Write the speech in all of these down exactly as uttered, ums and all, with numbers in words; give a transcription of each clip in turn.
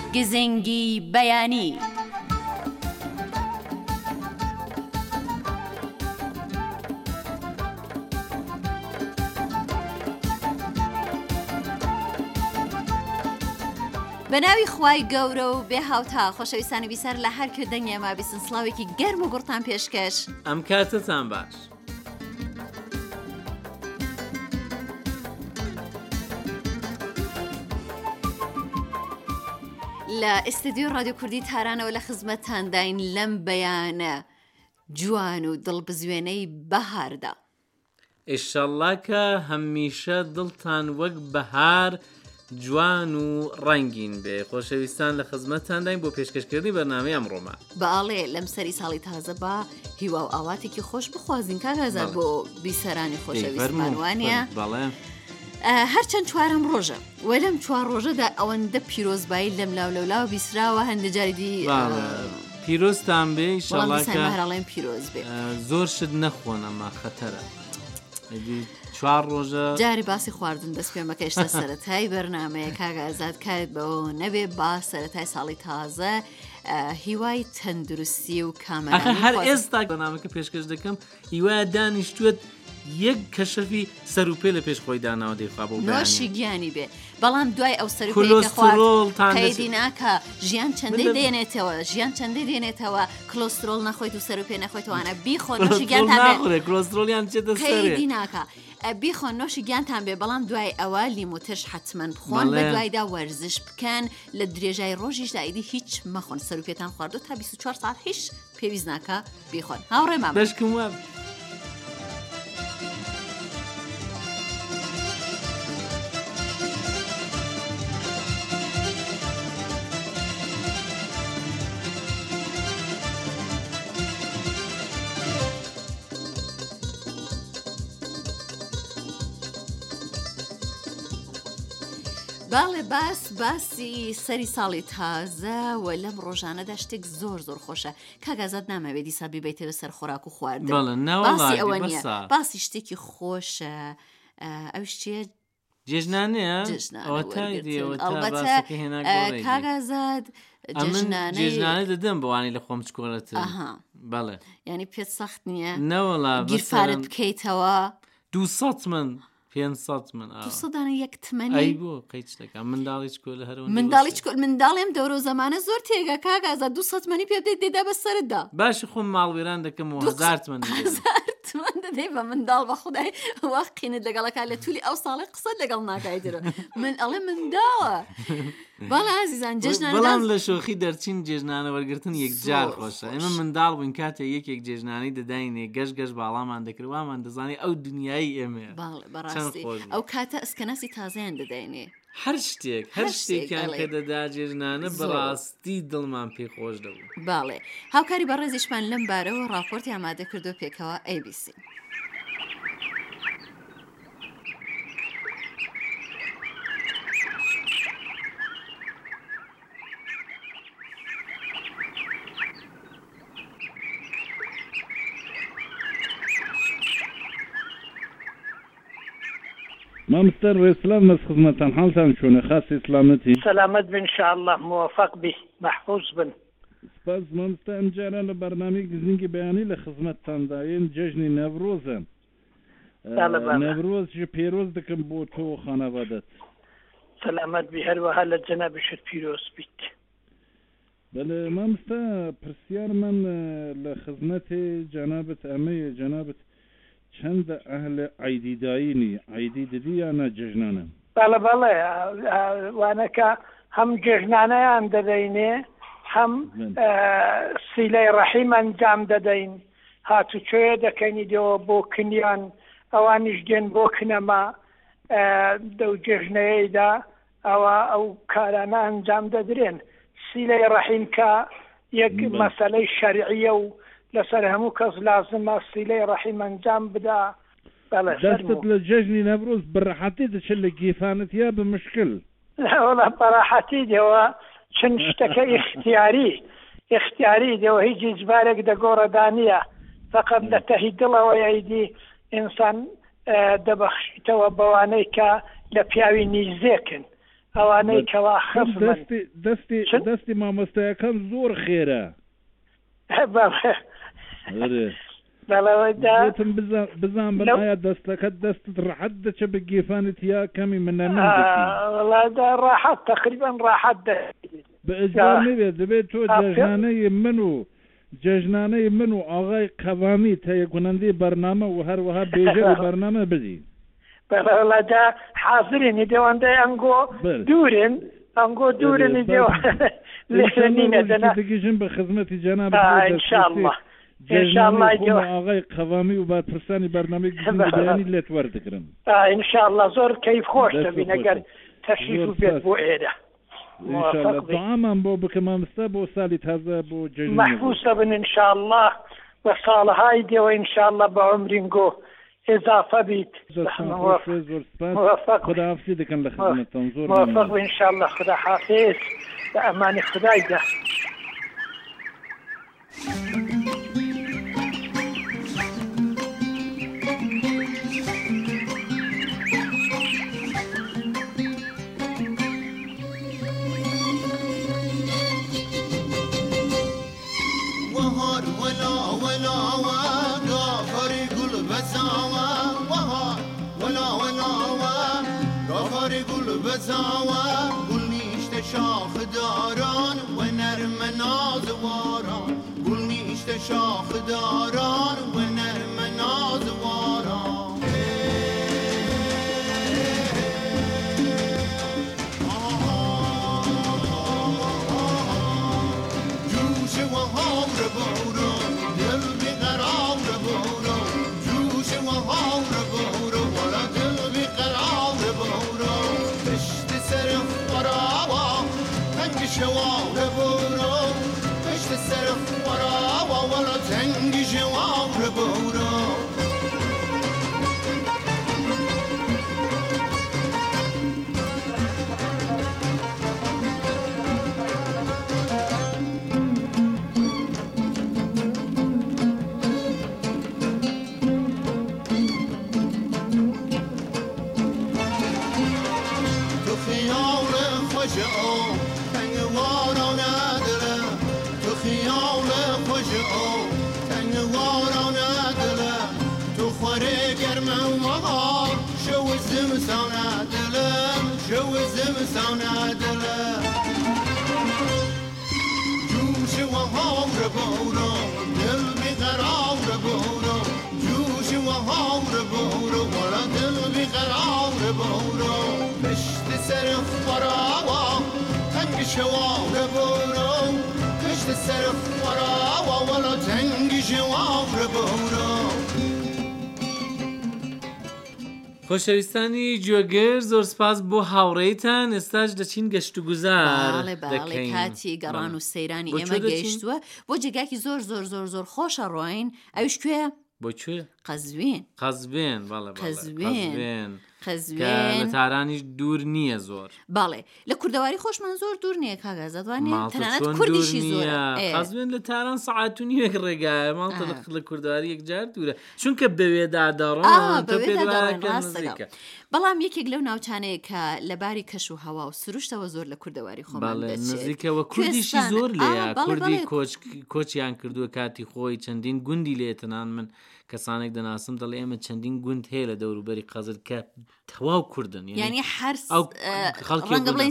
گزنگی بەیانی. بە ناوی خوای گەورە و بێ هاوتا خۆشەویستانی بیسەر لە هەر کردەنگی ئەما بیستن سڵاوێکی گەرم و گوڕتان پێشکەش. ئەم کاتتان باش. لە ئێستدیۆ ڕادیۆ کوردی تارانەوە لە خزمەتتان داین لەم بەیانە جوان و دڵبزوێنەی بەهاردا. ئینشەڵڵا کە هەمیشە دڵتان وەک بەهار جوان و ڕەنگین بێ. خۆشەویستان لە خزمەتتان داین بۆ پێشکەشکردنی بەرنامەی ئەمڕۆمان. بەڵێ لەم سەری ساڵی تازە بە هیوا و ئاواتێکی خۆش بخوازین کاگازار بۆ بیسەرانی خۆشەویستمان وانە؟ بەڵێ. هەرچەند چوارەم ڕۆژە و لەم چوار ڕۆژەدا ئەوەندە پیرۆزبایی لەم لاو لەولاوە بیسراوە هەندە جاریدی پیرۆستان بێ ئینشەڵڵا کە هەراڵێن پیرۆز بێ. زۆر شت نەخۆن ئەمە خەتەرە. چوار ڕۆژە جاری باسی خواردن دەست پێ مەکە ئێشتا سەرەتای بەرنامەیە کاگە ئازاد کات بەوە نەبێ با سەرەتای ساڵی تازە هیوای تەندروستی و کامەرانی هەر ئێستا بەرنامەکە پێشکەش دەکەم هیوایە دانیشتوێت یەک کەشەفی سەر و پێ لە پێش خۆی داناوە دەیخوا بۆ نۆشی گیانی بێ. بەڵام دوای ئەو سەر و پێی خوارد قەیدی ناکە ژیان چەندەی دێنێتەوە ژیان چەندەی دێنێتەوە کلۆسترۆل نەخۆیت و سەر و پێ نەخۆیتەوانە بیخۆ نۆشی گیانتان بێ کلۆسترۆلیان چێتە سەرێ قەیدی ناکە بیخۆن نۆشی گیانتان بێ. بەڵام دوای ئەوە لیموتش حتمەن بخۆن بە دوایدا وەرزش بکەن لە درێژای ڕۆژیشدا ئیدی هیچ مەخۆن سەر و پێتان خواردو تا بیست و چوار ساعت هیچ پێویست ناکە بیخۆن. هاوڕێمە بەشکم وە باڵێ باس باسی سەری ساڵی تازە و لەم ڕۆژانەدا شتێک زۆر زۆر خۆشە. کاگازات نامەوێت دیسا بیبیتەوە سەر خۆراک و خواردن. باسی ئەوە نییە، باسی شتێکی خۆشە. ئەوش چیە؟ جێژنانەیە؟ ئەڵبەتە کاگازات جێژنانە دەدەم بەوانی لە خۆم چکۆڵەت. بەڵێ ینی پێت سەخت نییە نەوەڵا گیرفارت بکەیتەوە دووسەد من پێنجسەد من دووسەدانە یەک تمەنی ئەی بۆ قەیچ دەکەم منداڵی چکۆ لە هەرەوە منداڵی چکۆ منداڵێم دەورە زەمانە زۆر تێگە کاگازات دووسەد مەنی پێ بدەیت دێدا بەسەردا. باشی خۆم ماڵوێران دەکەم و هەزار تمەن تمەن دەدەی بە منداڵ بە خودای واقعینت لەگەڵەکە لە تولی ئەو ساڵی قسەت لەگەڵ ناکایدرە من ئەڵێ منداڵە. بەڵێ عزیزان جێژنانە بەڵام لە شۆخی دەرچین جێژنانە وەرگرتن یەکجار خۆشە. ئێمە منداڵ بووین کاتێ یەکێک جێژنانی دەداینێ گەشت گەشت باڵامان دەکردوامان دەزانی ئەو دنیای ئێمەیە. بەڕاستی ئەو کاتە ئەسکەناسی تازەیان دەداینێ هەر شتێک هەر شتێکیان پێ دەدا جێژنانە بەڕاستی دڵمان پێی خۆش دەبوو. باڵێ هاوکاری بەڕێزیشمان لەم بارەوە ڕاپۆرتی ئامادە کردو پێکەوە ئێ بی سی. مامستر رسلام از خدمتان حالتان چونه خاصی سلامتی سلامت بن انشاءالله موفق بی محفوظ بن. سپاس مامستر امجاران لبرنامه گزینگی بیانی لخدمتان داین جشن نوروزن. نوروز جو پیروز دکم بو تو خانوادت. سلامت بی هر وحال جناب شد پیروز بیت. بله مامستر پرسیار من لخدمت جنابت امی جنابت چند اهل عیدی داینی عیدی دیدی یا نه جژنانه؟ بله بله وانه که هم جژنانه هم دادینه هم سیله رحیم انجام دادین هاتو چوی دکنی دو بو کنیان اوانش دین بو کنما دو جژنه دا او او کارانه انجام دادرین. سیله رحیم که یک مسئله شرعیه و لسر همو کس لازم سیله رحیم انجام بدا. دستت لججنی نوروز براحتی تشل گیفانت یا بمشکل؟ لا والله براحتی دیو چن شتک اختیاری اختیاری دیو هیچ اجبارك دا گور دانیه فقط لتهید الله و یعیدی انسان دبخشیت و بوانی که لپیاوی نیزیکن ئەوانەی کەوا خەفمن دەستی دەستی مامۆستایەکان زۆر خێرە بەڵێتم بزان بەڵایە دەستەکەت دەستت ڕەحەت دەچە بە گێفانت یا کەمی منەوەڵادا ڕاحەت تقریبا ڕاحەت بەئجبار نبێت دەبێت تۆ جەژنانەی من و جەژنانەی من و ئاغای قەوامی تەیە گونەندەی بەرنامە و هەروەها بێژەری بەرنامە بدی بەڵێدا حاضرینی دەوەندەی ئەنگۆ دوورن ئەنگۆ دوورنی دێوە لێنینە دەناگەژن بە خزمەتی جەناب ئینشاءالله ئینشاءالله ئاغای قەوامی و بارپرسانی بەرنامەی گزنگەیانی لێت وەردەگرن ئینشاءالله زۆر کەیف خۆش دەبین ئەگەر تەشریف بێت بۆ ئێرە دعامان بۆ بکە مامۆستا بۆ ساڵی تازە بۆ جەژن محفوظە بن ئینشاءالله بە ساڵهای دێوە ئینشاءالله بە عمرینگۆ إضافة بيت خدا حافظي دكان لخدمة تنظور موفق إن شاء الله خدا حافظ بأمان خداي ده وهار ولا ولا وغافر قل بزاوى وهار ولا ولا وغافر قل بزاوى قل نيشت شاخ داران ونرم نازواران قل نيشت شاخ داران ونرم نازواران جوش وهار بورو دل بقرار بورو جوش وهار بورو ولا دل بقرار بورو پشت سر وراوا تنگ شوار بورو پشت سر وراوا ولا تنگ شوار بورو جوش وهار بورو دل بقرار بورو جوش وهار بورو ولا دل بقرار بورو پشت سر وراوا تنگ شوار بورو پشت سر وراوا ولا تنگ شوار بورو خۆشەویستانی گوێگر زۆر سپاس بۆ هاوڕێیتان ئێستاش دەچین گەشت و گوزار دەکەین کاتی گەڕان و سەیرانی ئێمە گەیشتووە بۆ جێگاکی زۆر زۆر زۆر زۆر خۆشە ڕۆین ئەوش کوێ بۆکوێ قەزوین قەزوین قەزوین لە تارانیش دوور نییە زۆر باڵێ لە کوردەواری خۆشمان زۆر دوور نییە کاگازەوانێت تەنانەت کوردیشی زۆر قەزوین لە تاران سەعات و نیوەک ڕێگایە ماڵتە لە کوردەواری یەکجار دوورە چونکە بەوێداداڕۆن بەڵام یەکێک لەو ناوچانەیە کە لەباری کەش و هەوا و سروشتەوە زۆر لە کوردەواری خۆمان نزیکەوە کوردیشی زۆر لێە کوردی کۆچیان کردووە کاتی خۆی چەندین گوندی لێتەنان من کەسانێک دەناسم دەڵێ ئێمە چەندین گوند هەیە لە دەوروبەری قەزل کە تەواو کوردن یعنی هەر ڕەنگە بڵێن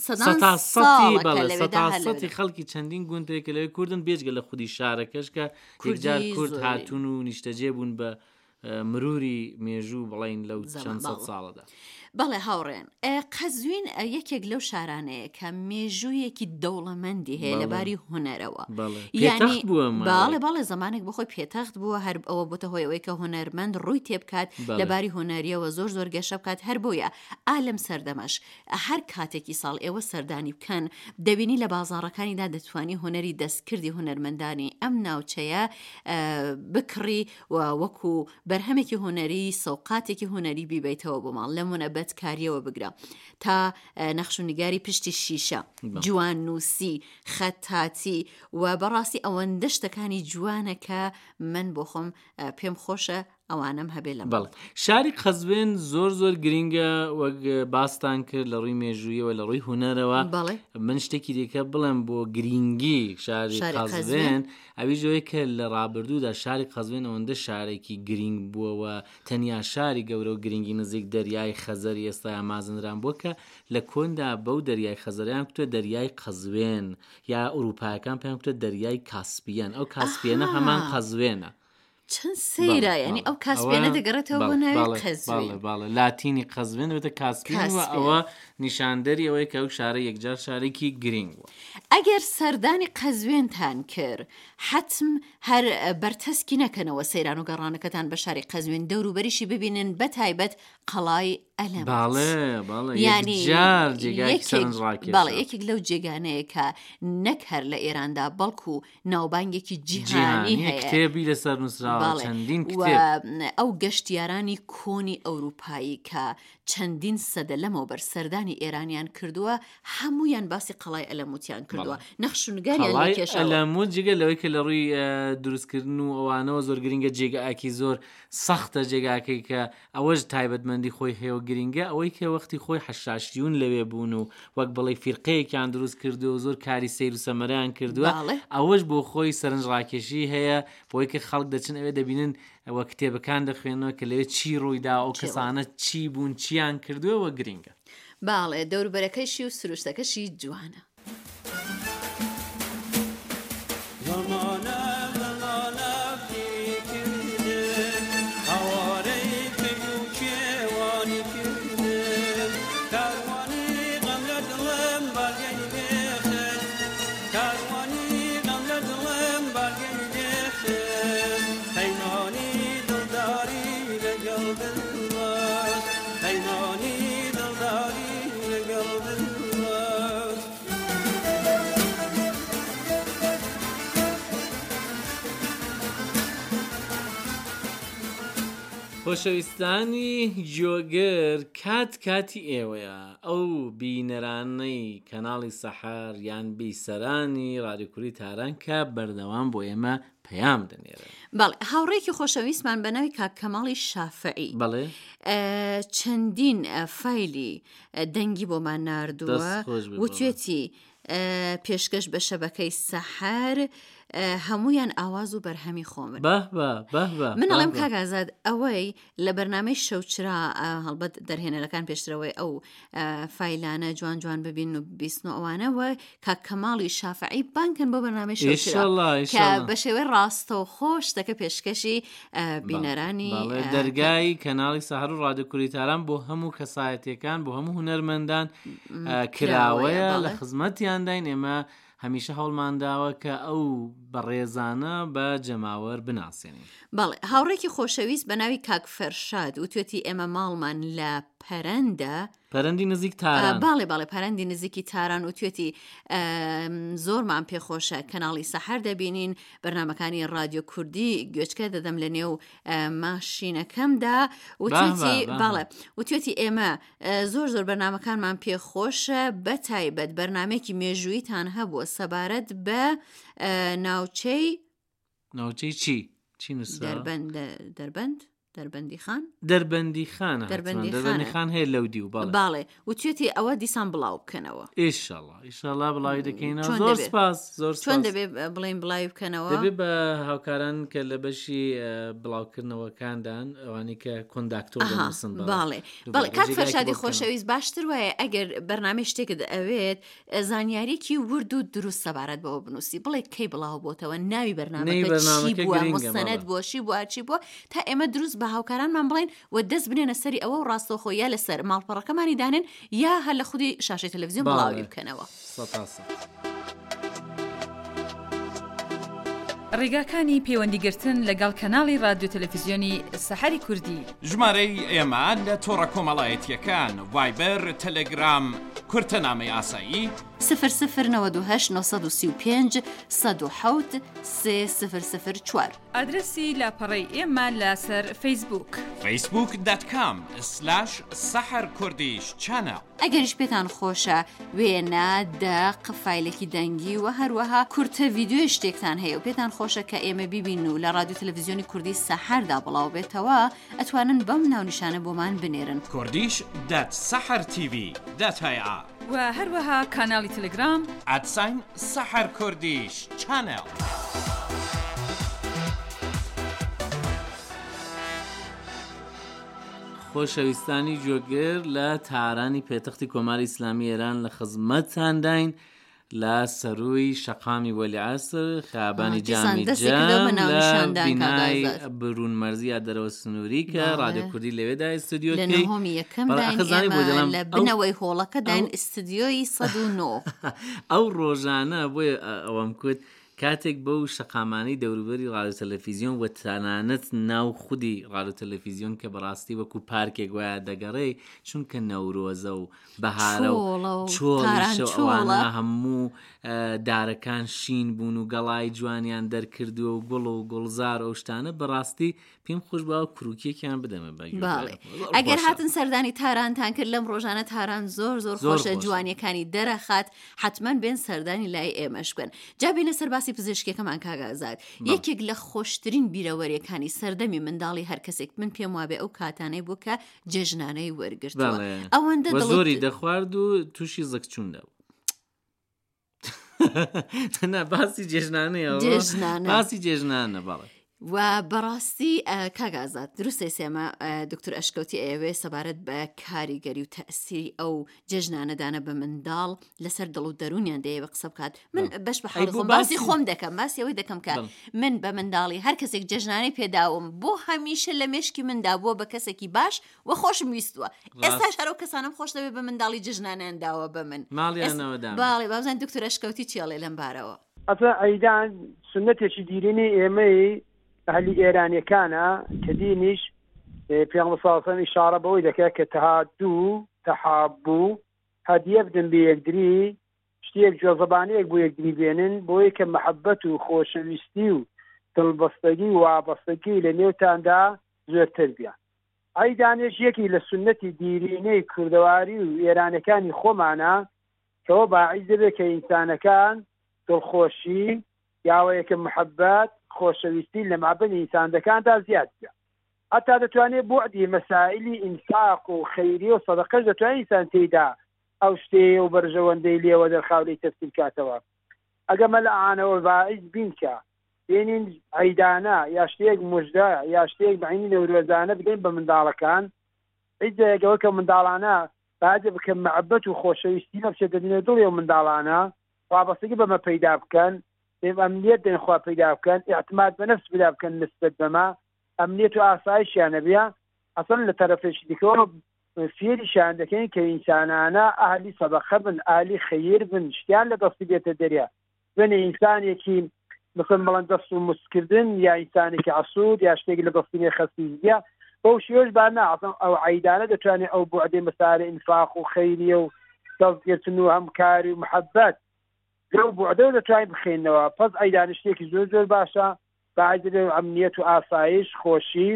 سەتی خەڵکی چەندین گوندێکە لەوێ کوردن بێجگە لە خودی شارەکەش کە یەکجار کورد هاتوون و نیشتەجێ بوون بە مروری مێژوو بڵین لەو چەند سەد ساڵەدا. بەڵێ هاوڕێن قەزوین یەکێک لەو شارانەیە کە مێژوویەکی دەوڵەمەندی هەیە لەباری هونەرەوە ینی باڵێ باڵێ زمانێک بخۆی پێتەخت بووە هەر ئەوە بۆتە هۆی ئەوەی کە هونەرمەند ڕووی تێبکات لەباری هونەریەوە زۆر زۆر گەشە بکات هەر بۆیە ئالم سەردەمەش هەر کاتێکی ساڵ ئێوە سەردانی بکەن دەبینی لە بازاڕەکانیدا دەتوانی هونەری دەستکردی هونەرمەندانی ئەم ناوچەیە بکڕی و وەکو بەرهەمێکی هونەری سەوقاتێکی هونەری بیبیتەوە بۆ ماڵ لەمونە بەت کاریەوە بگرە تا نەخشونیگاری پشتی شیشە جوان نووسی خەتاتی و بەڕاستی ئەوەندە شتەکانی جوانە کە من بۆ خۆم پێم خۆشە ئەوانم هەبێ لە بەڵێ. شاری قەزوێن زۆر زۆر گرینگە وەک باستان کرد لە ڕووی مێژوویەوە لە ڕووی هونەرەوە. من شتێکی دیکە بڵێم بۆ گرینگی شاری قەزوێن ئەوی ژۆی کە لە ڕابردوودا شاری قەزوێن ئەوەندە شارێکی گرینگ بووەوە تەنیا شاری گەورە و گرینگی نزیک دەریای خەزەر ئێستا ئامازنران بووە کە لە کۆندا بەو دەریای خەزەریان کوتە دەریای قەزوێن یا ئوروپایەکان پێیان کوتە دەریای کاسپیان. ئەو کاسپیانە هەمان قەزوێنە. چەند سەیرە یعنی ئەو کاسپیانە دەگەڕێتەوە بۆ ناوی قەزوین. باڵێ لاتینی قەزوێن بێتە کاسپیان و ئەوە نیشاندەری ئەوەی کە ئەو شارە یەکجار شارێکی گرینگ بووە. ئەگەر سەردانی قەزوێنتان کرد حتم هەر بەرتەسکی نەکەنەوە سەیران و گەڕانەکەتان بە شاری قەزوێن دەوروبەریشی ببینن بە تایبەت قەڵای ئەلەموت. باڵێ باڵێ یەکجار جێگایکی سەرنجڕاکێشە. باڵێ یەکێک لەو جێگانەیە کە نەک هەر لە ئێراندا بەڵکو ناوبانگێکی جیهانی هەیە. کتێبی لەسەر نووسراوە چەندین کتێب. ئەو گەشتیارانی کۆنی ئەوروپایی کە چەندین سەدە لەمەوە بەر سەردانی ئێرانیان کردووە هەمویان باسی قەڵای ئەلەموتیان کردووە. نەخشونگاریان لێکێشەوە. ئەلەموت جگە لەوەی کە لە ڕووی دروستکردن و ئەوانەوە زۆر گرینگە جێگایکی زۆر سەختە جێگاکەی کە ئەوەش تایبەتمەندی خۆی هەیە و گرینگە ئەوەی کە وەختی خۆی حەشاشیون لەوێ بوون و وەک بڵێ فیرقەیەکیان دروست کردو و زۆر کاری سیر و سەمەرەیان کردووە ئەوەش بۆ خۆی سەرنجڕاکێشی هەیە بۆی کە خەڵک دەچن ئەوێ دەبینن ئەوە کتێبەکان دەخوێنەوە کە لەوێ چی ڕوویدا ئەو کەسانە چی بوون چیان کردووەوە گرینگە. باڵێ دەوروبەرەکەیشی و سروشتەکەشی جوانە. خۆشەویستانی جۆگەر کات کاتی ئێوەیە ئەو بینەرانەی کەناڵی سەحار یان بیسەرانی رادیۆکوری تاران کە بەردەوام بۆ ئێمە پەیام دەنێرن. بەڵێ هاوڕێکی خۆشەویستمان بە ناوی کاک کەماڵی شافعی بەڵێ چەندین فایلی دەنگی بۆمان ناردووە وتوێتی پێشکەش بە شەبەکەی سەحار هەمویان ئاواز و بەرهەمی خۆمن. من ئەڵێم کاگازاد ئەوەی لە بەرنامەی شەوچرا هەڵبەت دەرهێنەرەکان پێشترەوەی ئەو فایلانە جوان جوان ببین و بیستن و ئەوانەوە کاک کەماڵی شافعی بانکن بۆ بەرنامەی شەوچرا کە بە شێوەی ڕاستە و خۆش دەکە پێشکەشی بینەرانی دەرگای کەناڵی سەحار و رادیۆکوری تاران بۆ هەموو کەسایەتیەکان بۆ هەموو هونەرمەندان کراوەیە لە خزمەتیانداین. ئێمە هەمیشە هەوڵمانداوە کە ئەو بەڕێزانە بە جەماوەر بناسیێنین. بەڵێ هاوڕێکی خۆشەویست بە ناوی کاک فەرشاد وتوێتی ئێمە ماڵمان لە پەرەندە پەرەندی نزیک تاران. باڵێ باڵێ پەرەندی نزیکی تاران وتوێتی زۆرمان پێخۆشە کەناڵی سەحار دەبینین بەرنامەکانی رادیۆ کوردی گوێچکە دەدەم لە نێو ماشینەکەمدا وتوێتی باڵێ وتوێتی ئێمە زۆر زۆر بەرنامەکانمان پێخۆشە بە تایبەت بەرنامێکی مێژوویتان هەبووە سەبارەت بە ناوچەی ناوچەی چی چی دەربەند دەربەند دەربەندی خان دەربەندی خانە دەربەندی خان هەیە لەو دی و باڵێ وتوێتی ئەوە دیسان بڵاو بکەنەوە. ئینشاءڵڵا ئینشاءڵڵا بڵاوی دەکەینەوە. زۆر سپاس زۆر چۆن دەبێ بڵین بڵاوی بکەنەوە؟ دەبێ بە هاوکاران کە لە بەشی بڵاوکردنەوەکاندان ئەوانی کە کۆنداکتۆر دەنووسن. باڵێ باڵێ کاک فەرشادی خۆشەویست باشتر وایە ئەگەر بەرنامەی شتێکت ئەوێت زانیاریکی ورد و دروست سەبارەت بەوە بنووسی بڵێ کەی بڵاو بۆتەوە ناوی بەرنامەکە چی بووە مستەنەد بووە چی بووە چی بووە تا ئێمە دروست بە هاوکارانمان بڵێن و دەست بنێنە سەری ئەوە و ڕاستەوخۆ یا لەسەر ماڵپەڕەکەمانی دانێن یا هەر لە خودی شاشەی تەلەڤیزیۆن بڵاوی بکەنەوە. ڕێگاکانی پەیوەندیگرتن لەگەڵ کەناڵی رادیۆ تەلەڤیزیۆنی سەحاری کوردی ژمارەی ئێمە لە تۆڕە کۆمەڵایەتیەکان ڤایبەر، تەلەگرام، کورتەنامەی ئاسایی صفر صفر نود و هەشت نۆ سێ و پێنج سەد و حەوت سێ صفر صفر چوار. ئادرسی لاپەڕەی ئێمە لەسەر فەیسبووک فەیسبووک دات کام سلاش سەحەر کوردیش چەنەڵ. ئەگەریش پێتان خۆشە وێنە دەق فایلێکی دەنگی و هەروەها کورتە ڤیدیۆی شتێکتان هەیە و پێتان خۆشە کە ئێمە بیبین و لە رادیۆ تەلەڤیزیۆنی کوردی سەحەردا بڵاو بێتەوە ئەتوانن بەم ناونیشانە بۆمان بنێرن کوردیش دات سەحەر تیڤی دات هەیە و هەروەها کاناڵی تەلەگرام ئەدساین سەحەر کوردیش چەنەڵ. خۆشەویستانی جۆگەر لە تارانی پێتەختی کۆماری ئیسلامی ئێران لە خزمەتتانداین لە سەرووی شەقامی وەلیعەسر خیابانی جامی جام لە بینای بروونمەرزی ئادەرەوە سنووری کە رادیۆ کوردی لەوێدا ئستودیۆکەی لە نۆهەمی یەکەمداین ئێمە لە بنەوەی هۆڵەکە داین ئستودیۆی سەد و نۆ. ئەو ڕۆژانە بۆیە ئەوەم کوت کاتێک بەو شەقامانی دەوروبەری رادیۆ تەلەڤیزیۆن و تەنانەت ناو خودی رادیۆ تەلەڤیزیۆن کە بەڕاستی وەکو پارکێک وایە دەگەڕێ چونکە نەورۆزە و بەهارە و چۆڵیشە ئەوانە هەموو دارەکان شین بوون و گەڵای جوانیان دەرکردووە و گوڵ و گوڵزار ئەو شتانە بەڕاستی پێم خۆش باوە کوروکیەکیان بدەمە باڵێ. ئەگەر هاتن سەردانی تارانتان کرد لەم ڕۆژانە تاران زۆر زۆر خۆشە جوانیەکانی دەرەخات حتمما بێن سەردانی لای ئێمەش بکەن. جا بینە سەر باسی پزیشکیەکەمان کاگازات یەکێک لە خۆشترین بیرەوەریەکانی سەردەمی منداڵی هەر کەسێک من پێم وابێ ئەو کاتانەی بوو کە جێژنانەی وەرگرتووە ئەوەندە زۆری دەخوارد و تووشی زەکچووندا نا باسی جێژنانەیە باسی جێژنانە باڵێ. و بەڕاستی کاگازات دروستە سێمە دکتۆر ئەشکەوتی ئێوێ سەبارەت بە کاریگەری و تەئسیری ئەو جێژنانەدانە بە منداڵ لەسەر دڵ و دەرونیان دەیەوە قسە بکات. من بەش بە حاڵ باسی خۆم دەکەم باسی ئەوەی دەکەم کە من بە منداڵی هەر کەسێک جێژنانەی پێداوم بۆ هەمیشە لە مێشکی مندا بووە بە کەسێکی باش و خۆشم ویستووە. ئێستا شەرەو کەسانم خۆش دەوێت بە منداڵی جێژنانیان داوە بە من باڵێ بازان دکتۆر ئەشکەوتی چێڵێ لەم بارەوە. ئەسا ئەیدان سنەتێکی دیرینی ئێمەی ئەهلی ئێرانیەکانە کە دینیش پێغەمبەر صلی الله علیه و سلم ئیشارە بەوەی دەکات کە تەهادوو تەحابوو هەدیە بدەن بە یەکدری شتێک جۆزەبانەیەک بۆ یەکدری بێنن بۆیە کە مەحەبەت و خۆشەویستی و دڵبەستگی و وابەستگی لە نێوتاندا زۆرتر بێ. ئەی دانێش یەکی لە سنەتی دیرینەی کوردەواری و ئێرانەکانی خۆمانە کەەوە باعیز دەبێت کە ئینسانەکان دڵخۆشی یاوەیەکە محەبەت خۆشەویستی لە مابەنی ئینساندەکاندا زیاد بێ. هەتا دەتوانێت بوعدی مەسائلی ئینفاق و خەیری و سەدەقەش دەتوانێت ئینسان تێیدا ئەو شتەیە و بەرژەوەندەی لێوە دەرخاولەی تەفسیر کاتەوە. ئەگەمە لە ئانەوە باعیز بین کە بێنین عەیدانە یا شتێک موژدە یا شتێک بەعینی نەورۆزانە بدەین بە منداڵەکان عیدێکەوە کە منداڵانە باجە بکەن مەحەبەت و خۆشەویستی نەبچێت دەبینێت دڵی و منداڵانە وابەستگی بەمە پەیدا بکەن ئەمنیەت دەنخوا پەیدا بکەن ئیعتماد بە نەفس پەیدا بکەن نسبەت بەمە ئەمنیەت و ئاسایشیانە بێ ئەسڵ لە تەرەفێکی دیکەوە فێریشان دەکەین کە ئینسانانە ئاهلی سەدەقە بن ئاهلی خەیر بن شتیان لە دەستی بێتە دەریا بنێ ئینسانێکی مثل بەڵەن دەست و مسکردن یا ئینسانێکی عەسوود یا شتێکی لە دەستی خەسیزیە بەو شێوەش با ناعەزم ئەو عەیدانە دەتوانێت ئەو بوعدەی مەسائل ئینفاق و خەیریە و دەستگرتن و هەمکاری و محەبەت لەو بوعدە دەتوانین بخێنەوە. پس ئەیدان شتێکی زۆر زۆر باشە باعیز دەبێت ئەمنیەت و ئاسایش خۆشی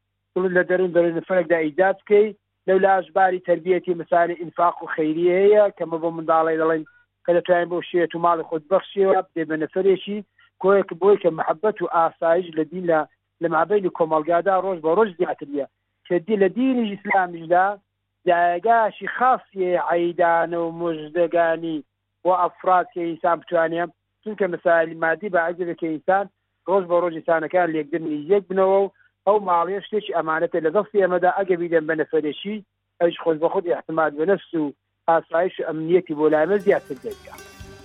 لە دەرون دەرون فەرێکدا ئیجاد بکەی لەو لاژباری تەربیەتی مەسائلی ئینفاق و خەیریە هەیە کەمە بۆ منداڵی دەڵێن کە دەتوانین بۆ شێت و ماڵی خۆت بەخشیەوە بدێ بە نەفەرێکی کۆیەک بۆی کە محەبەت و ئاسایش لە دین لە لە مابەینی کۆمەڵگادا ڕۆژ بە ڕۆژ زیاتر بێ کە دی لە دینی ئیسلامیشدا جایگاشی خاصیە عەیدانە و موژدەگانی و ئەفراد کە ئینسان بتوانێت چونکە مەسائلی مادی باعیز دەبێت کە ئینسان ڕۆژ بە ڕۆژ ئینسانەکان لێکدرنی یەک بنەوە و ئەو ماڵیە شتێکی ئەمانەتە لە دەستی ئێمەدا ئەگە بیدەن بە نەفەرێکی ئەوش خۆش بە خۆت احتماد بە نەفس و ئاسایش و ئەمنیەتی بۆ لای ئێمە زیاتر دەبێت.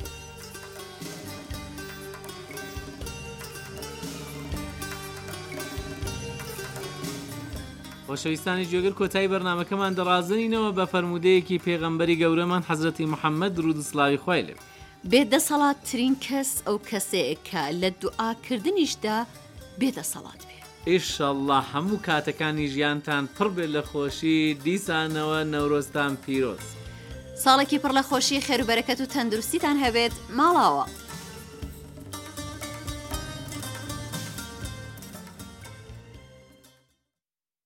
خۆشەویستانی جۆگەر کۆتایی بەرنامەکەمان دەڕازنینەوە بە فەرمودەیەکی پێغەمبەری گەورەمان حەزرەتی محەممەد درود و سڵاوی خوای لێ بێدەسەڵاتترین کەس ئەو کەسەیە کە لە دوعاکردنیشدا بێدەسەڵات بێ. ئیشەڵڵا هەموو کاتەکانی ژیانتان پڕ بێت لە خۆشی دیسانەوە نەورۆستان پیرۆز. ساڵێکی پڕ لە خۆشی خێر و بەرەکەت و تەندروستیتان هەبێت ماڵاوە.